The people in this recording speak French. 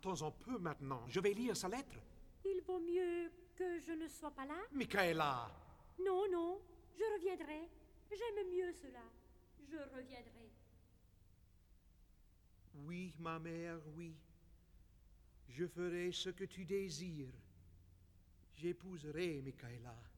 Attends un peu maintenant. Je vais lire sa lettre. Il vaut mieux que je ne sois pas là. Michaela! Non, non, je reviendrai. J'aime mieux cela. Je reviendrai. Oui, ma mère, oui. Je ferai ce que tu désires. J'épouserai Michaela.